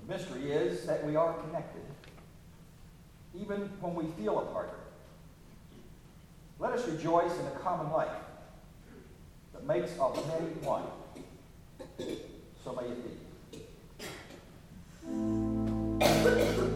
mystery is that we are connected, even when we feel apart. Let us rejoice in a common life that makes of many one. So may it be.